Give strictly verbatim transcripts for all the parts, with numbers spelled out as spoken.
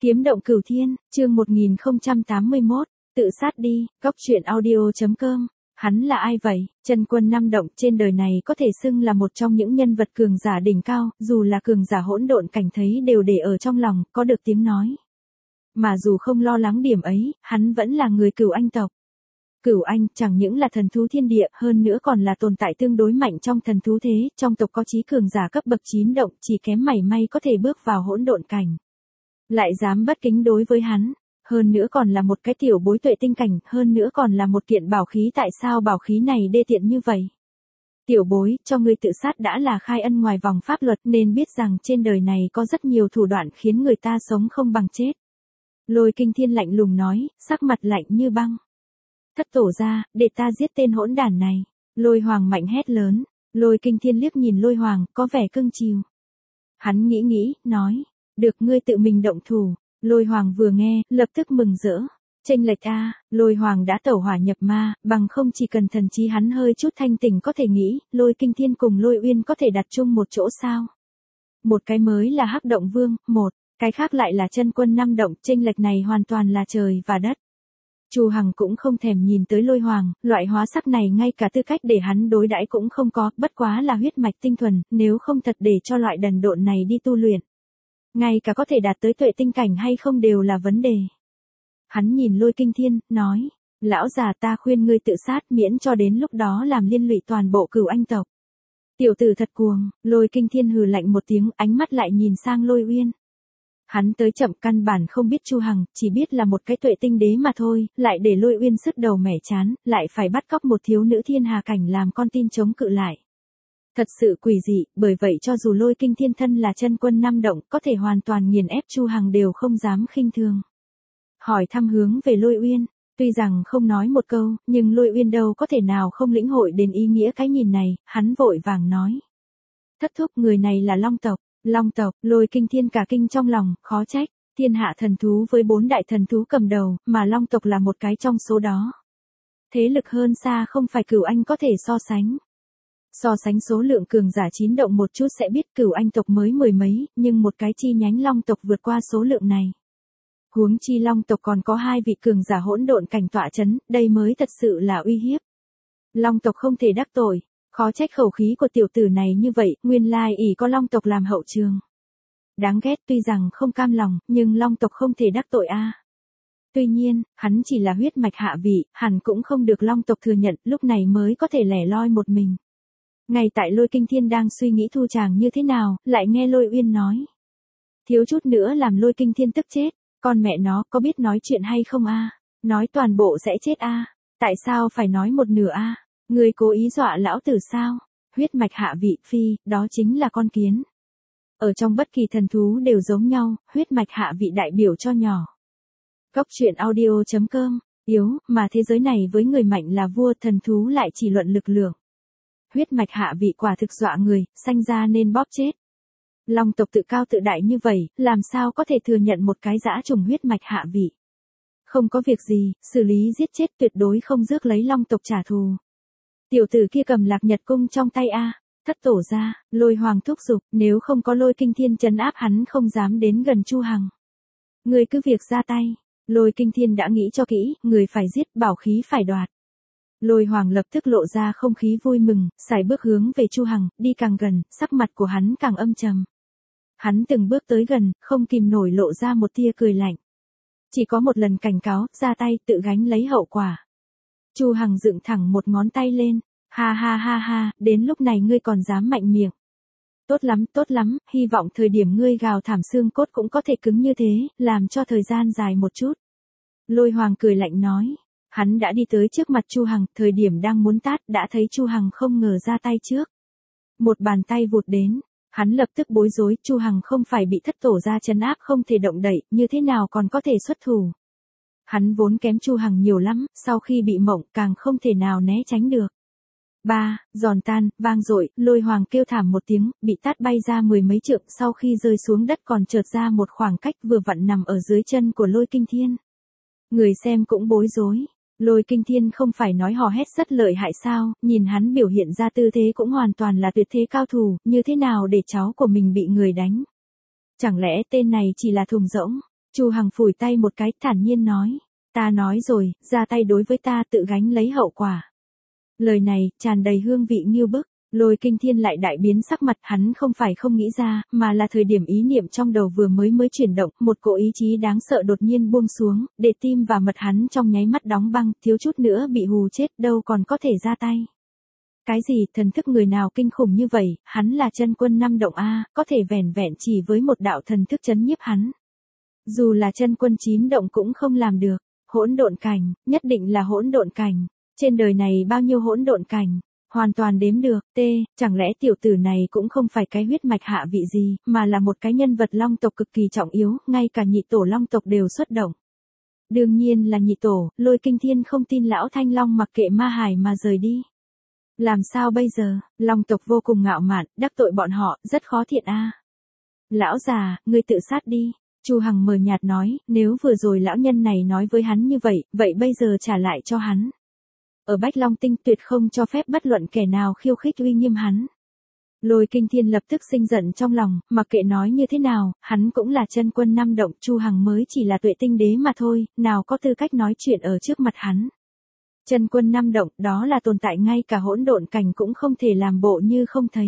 Kiếm động cửu thiên, chương một nghìn không trăm tám mươi mốt, tự sát đi, góc truyện audio chấm com. Hắn là ai vậy? Chân Quân Năm Động trên đời này có thể xưng là một trong những nhân vật cường giả đỉnh cao, dù là cường giả hỗn độn cảnh thấy đều để ở trong lòng, có được tiếng nói. Mà dù không lo lắng điểm ấy, hắn vẫn là người Cửu Anh tộc. Cửu Anh chẳng những là thần thú thiên địa, hơn nữa còn là tồn tại tương đối mạnh trong thần thú thế, trong tộc có chí cường giả cấp bậc chín động, chỉ kém mảy may có thể bước vào hỗn độn cảnh. Lại dám bất kính đối với hắn, hơn nữa còn là một cái tiểu bối tuệ tinh cảnh, hơn nữa còn là một kiện bảo khí, tại sao bảo khí này đê tiện như vậy? Tiểu bối, cho ngươi tự sát đã là khai ân ngoài vòng pháp luật, nên biết rằng trên đời này có rất nhiều thủ đoạn khiến người ta sống không bằng chết. Lôi Kinh Thiên lạnh lùng nói, sắc mặt lạnh như băng. Thất tổ ra, để ta giết tên hỗn đản này. Lôi Hoàng mạnh hét lớn. Lôi Kinh Thiên liếc nhìn Lôi Hoàng, có vẻ cưng chiều. Hắn nghĩ nghĩ, nói, được, ngươi tự mình động thủ. Lôi Hoàng vừa nghe, lập tức mừng rỡ. Chênh lệch a, Lôi Hoàng đã tẩu hỏa nhập ma, bằng không chỉ cần thần trí hắn hơi chút thanh tỉnh có thể nghĩ, Lôi Kinh Thiên cùng Lôi Uyên có thể đặt chung một chỗ sao? Một cái mới là Hắc Động Vương, một, cái khác lại là Chân Quân Năm Động, chênh lệch này hoàn toàn là trời và đất. Chu Hằng cũng không thèm nhìn tới Lôi Hoàng, loại hóa sắc này ngay cả tư cách để hắn đối đãi cũng không có, bất quá là huyết mạch tinh thuần, nếu không thật để cho loại đần độn này đi tu luyện. Ngay cả có thể đạt tới tuệ tinh cảnh hay không đều là vấn đề. Hắn nhìn Lôi Kinh Thiên, nói, lão già, ta khuyên ngươi tự sát, miễn cho đến lúc đó làm liên lụy toàn bộ Cửu Anh tộc. Tiểu tử thật cuồng. Lôi Kinh Thiên hừ lạnh một tiếng, ánh mắt lại nhìn sang Lôi Uyên. Hắn tới chậm, căn bản không biết Chu Hằng, chỉ biết là một cái tuệ tinh đế mà thôi, lại để Lôi Uyên sứt đầu mẻ chán, lại phải bắt cóc một thiếu nữ thiên hà cảnh làm con tin chống cự lại. Thật sự quỷ dị, bởi vậy cho dù Lôi Kinh Thiên thân là Chân Quân Năm Động, có thể hoàn toàn nghiền ép Chu Hằng đều không dám khinh thường. Hỏi thăm hướng về Lôi Uyên, tuy rằng không nói một câu, nhưng Lôi Uyên đâu có thể nào không lĩnh hội đến ý nghĩa cái nhìn này, hắn vội vàng nói. Thất thúc, người này là Long tộc. Long tộc. Lôi Kinh Thiên cả kinh trong lòng, khó trách, thiên hạ thần thú với bốn đại thần thú cầm đầu, mà Long tộc là một cái trong số đó. Thế lực hơn xa không phải Cửu Anh có thể so sánh. So sánh số lượng cường giả chín động một chút sẽ biết Cửu Anh tộc mới mười mấy, nhưng một cái chi nhánh Long tộc vượt qua số lượng này. Huống chi Long tộc còn có hai vị cường giả hỗn độn cảnh tọa chấn, đây mới thật sự là uy hiếp. Long tộc không thể đắc tội. Khó trách khẩu khí của tiểu tử này như vậy, nguyên lai ỷ có Long tộc làm hậu trường. Đáng ghét, tuy rằng không cam lòng, nhưng Long tộc không thể đắc tội a. Tuy nhiên, hắn chỉ là huyết mạch hạ vị, hẳn cũng không được Long tộc thừa nhận, lúc này mới có thể lẻ loi một mình. Ngay tại Lôi Kinh Thiên đang suy nghĩ thu chàng như thế nào, lại nghe Lôi Uyên nói. Thiếu chút nữa làm Lôi Kinh Thiên tức chết, con mẹ nó có biết nói chuyện hay không a? Nói toàn bộ sẽ chết a. Tại sao phải nói một nửa a? Người cố ý dọa lão tử sao? Huyết mạch hạ vị, phi, đó chính là con kiến. Ở trong bất kỳ thần thú đều giống nhau, huyết mạch hạ vị đại biểu cho nhỏ. Góc truyện audio chấm com, yếu, mà thế giới này với người mạnh là vua, thần thú lại chỉ luận lực lượng. Huyết mạch hạ vị quả thực dọa người, sanh ra nên bóp chết. Long tộc tự cao tự đại như vậy, làm sao có thể thừa nhận một cái dã trùng huyết mạch hạ vị? Không có việc gì, xử lý giết chết, tuyệt đối không rước lấy Long tộc trả thù. Tiểu tử kia cầm Lạc Nhật cung trong tay a. Thất tổ ra, Lôi Hoàng thúc giục, nếu không có Lôi Kinh Thiên trấn áp hắn không dám đến gần Chu Hằng. Người cứ việc ra tay. Lôi Kinh Thiên đã nghĩ cho kỹ, người phải giết, bảo khí phải đoạt. Lôi Hoàng lập tức lộ ra không khí vui mừng, sải bước hướng về Chu Hằng, đi càng gần, sắc mặt của hắn càng âm trầm. Hắn từng bước tới gần, không kìm nổi lộ ra một tia cười lạnh. Chỉ có một lần cảnh cáo, ra tay, tự gánh lấy hậu quả. Chu Hằng dựng thẳng một ngón tay lên, ha ha ha ha, đến lúc này ngươi còn dám mạnh miệng. Tốt lắm, tốt lắm, hy vọng thời điểm ngươi gào thảm xương cốt cũng có thể cứng như thế, làm cho thời gian dài một chút. Lôi Hoàng cười lạnh nói, hắn đã đi tới trước mặt Chu Hằng, thời điểm đang muốn tát, đã thấy Chu Hằng không ngờ ra tay trước. Một bàn tay vụt đến, hắn lập tức bối rối, Chu Hằng không phải bị thất tổ ra trấn áp không thể động đậy, như thế nào còn có thể xuất thủ. Hắn vốn kém Chu Hằng nhiều lắm, sau khi bị mộng càng không thể nào né tránh được. Ba, giòn tan, vang dội, Lôi Hoàng kêu thảm một tiếng, bị tát bay ra mười mấy trượng, sau khi rơi xuống đất còn chợt ra một khoảng cách vừa vặn nằm ở dưới chân của Lôi Kinh Thiên. Người xem cũng bối rối, Lôi Kinh Thiên không phải nói hò hét rất lợi hại sao, nhìn hắn biểu hiện ra tư thế cũng hoàn toàn là tuyệt thế cao thủ, như thế nào để cháu của mình bị người đánh. Chẳng lẽ tên này chỉ là thùng rỗng? Chu Hằng phủi tay một cái, thản nhiên nói, ta nói rồi, ra tay đối với ta tự gánh lấy hậu quả. Lời này, tràn đầy hương vị ngưu bức. Lôi Kinh Thiên lại đại biến sắc mặt, hắn không phải không nghĩ ra, mà là thời điểm ý niệm trong đầu vừa mới mới chuyển động, một cỗ ý chí đáng sợ đột nhiên buông xuống, để tim và mật hắn trong nháy mắt đóng băng, thiếu chút nữa bị hù chết, đâu còn có thể ra tay. Cái gì, thần thức người nào kinh khủng như vậy, hắn là chân quân năm động a, có thể vẻn vẹn chỉ với một đạo thần thức chấn nhiếp hắn. Dù là chân quân chín động cũng không làm được. Hỗn độn cảnh, nhất định là hỗn độn cảnh. Trên đời này bao nhiêu hỗn độn cảnh, hoàn toàn đếm được. T, chẳng lẽ tiểu tử này cũng không phải cái huyết mạch hạ vị gì, mà là một cái nhân vật long tộc cực kỳ trọng yếu, ngay cả nhị tổ long tộc đều xuất động. Đương nhiên là nhị tổ, Lôi Kinh Thiên không tin lão Thanh Long mặc kệ ma hải mà rời đi. Làm sao bây giờ, long tộc vô cùng ngạo mạn, đắc tội bọn họ, rất khó thiện a. Lão già, ngươi tự sát đi. Chu Hằng mờ nhạt nói, nếu vừa rồi lão nhân này nói với hắn như vậy, vậy bây giờ trả lại cho hắn. Ở Bách Long Tinh tuyệt không cho phép bất luận kẻ nào khiêu khích uy nghiêm hắn. Lôi Kinh Thiên lập tức sinh giận trong lòng, mặc kệ nói như thế nào, hắn cũng là chân quân năm động, Chu Hằng mới chỉ là tuệ tinh đế mà thôi, nào có tư cách nói chuyện ở trước mặt hắn. Chân quân năm động, đó là tồn tại ngay cả hỗn độn cảnh cũng không thể làm bộ như không thấy.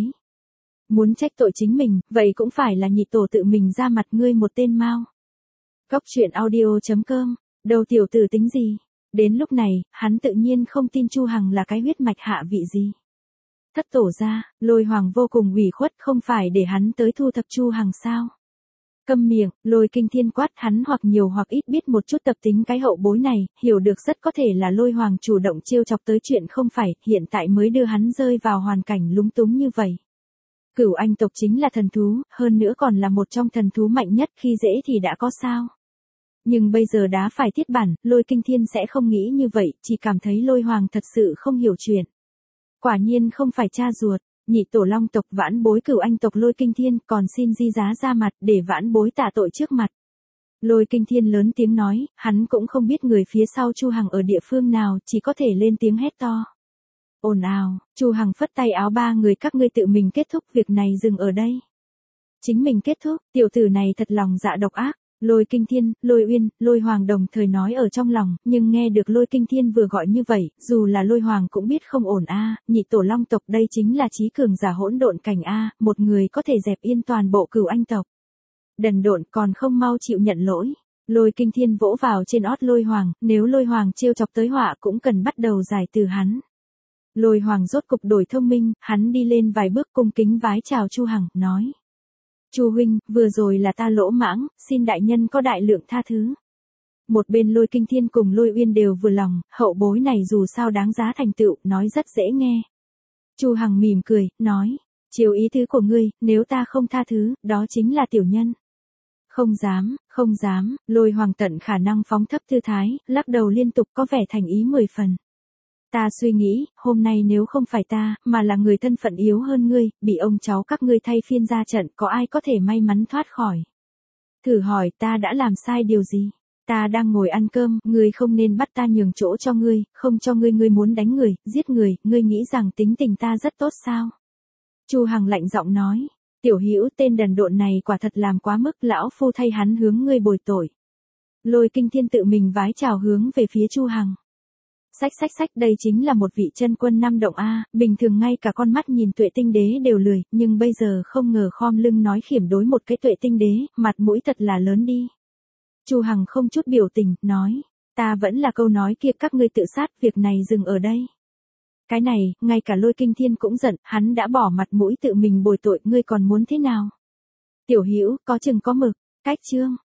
Muốn trách tội chính mình, vậy cũng phải là nhị tổ tự mình ra mặt, ngươi một tên mao. Góc truyện audio chấm com, đầu tiểu tử tính gì? Đến lúc này, hắn tự nhiên không tin Chu Hằng là cái huyết mạch hạ vị gì. Thất tổ ra, Lôi Hoàng vô cùng ủy khuất, không phải để hắn tới thu thập Chu Hằng sao? Câm miệng, Lôi Kinh Thiên quát hắn hoặc nhiều hoặc ít biết một chút tập tính cái hậu bối này, hiểu được rất có thể là Lôi Hoàng chủ động trêu chọc tới chuyện không phải, hiện tại mới đưa hắn rơi vào hoàn cảnh lúng túng như vậy. Cửu Anh tộc chính là thần thú, hơn nữa còn là một trong thần thú mạnh nhất, khi dễ thì đã có sao. Nhưng bây giờ đá phải thiết bản, Lôi Kinh Thiên sẽ không nghĩ như vậy, chỉ cảm thấy Lôi Hoàng thật sự không hiểu chuyện. Quả nhiên không phải cha ruột, nhị tổ long tộc vãn bối Cửu Anh tộc Lôi Kinh Thiên còn xin di giá ra mặt để vãn bối tạ tội trước mặt. Lôi Kinh Thiên lớn tiếng nói, hắn cũng không biết người phía sau Chu Hằng ở địa phương nào, chỉ có thể lên tiếng hét to. Ồn ào, Chu Hằng phất tay áo, ba người các ngươi tự mình kết thúc việc này, dừng ở đây. Chính mình kết thúc, tiểu tử này thật lòng dạ độc ác. Lôi Kinh Thiên, Lôi Uyên, Lôi Hoàng đồng thời nói ở trong lòng, nhưng nghe được Lôi Kinh Thiên vừa gọi như vậy, dù là Lôi Hoàng cũng biết không ổn a, nhị tổ long tộc đây chính là chí cường giả hỗn độn cảnh a, một người có thể dẹp yên toàn bộ Cửu Anh tộc. Đần độn, còn không mau chịu nhận lỗi. Lôi Kinh Thiên vỗ vào trên ót Lôi Hoàng, nếu Lôi Hoàng trêu chọc tới họa cũng cần bắt đầu giải từ hắn. Lôi Hoàng rốt cục đổi thông minh, hắn đi lên vài bước cung kính vái chào Chu Hằng, nói. Chu huynh, vừa rồi là ta lỗ mãng, xin đại nhân có đại lượng tha thứ. Một bên Lôi Kinh Thiên cùng Lôi Uyên đều vừa lòng, hậu bối này dù sao đáng giá thành tựu, nói rất dễ nghe. Chu Hằng mỉm cười, nói, chiều ý tứ của ngươi, nếu ta không tha thứ, đó chính là tiểu nhân. Không dám, không dám, Lôi Hoàng tận khả năng phóng thấp tư thái, lắc đầu liên tục có vẻ thành ý mười phần. Ta suy nghĩ, hôm nay nếu không phải ta, mà là người thân phận yếu hơn ngươi, bị ông cháu các ngươi thay phiên ra trận, có ai có thể may mắn thoát khỏi? Thử hỏi ta đã làm sai điều gì? Ta đang ngồi ăn cơm, ngươi không nên bắt ta nhường chỗ cho ngươi, không cho ngươi, ngươi muốn đánh người, giết người, ngươi nghĩ rằng tính tình ta rất tốt sao? Chu Hằng lạnh giọng nói, tiểu hữu tên đần độn này quả thật làm quá mức, lão phu thay hắn hướng ngươi bồi tội. Lôi Kinh Thiên tự mình vái chào hướng về phía Chu Hằng. Sách sách sách, đây chính là một vị chân quân năm động a, bình thường ngay cả con mắt nhìn tuệ tinh đế đều lười, nhưng bây giờ không ngờ khom lưng nói khiểm đối một cái tuệ tinh đế, mặt mũi thật là lớn đi. Chu Hằng không chút biểu tình, nói, ta vẫn là câu nói kia, các ngươi tự sát, việc này dừng ở đây. Cái này, ngay cả Lôi Kinh Thiên cũng giận, hắn đã bỏ mặt mũi tự mình bồi tội, ngươi còn muốn thế nào? Tiểu hữu, có chừng có mực, cách chương.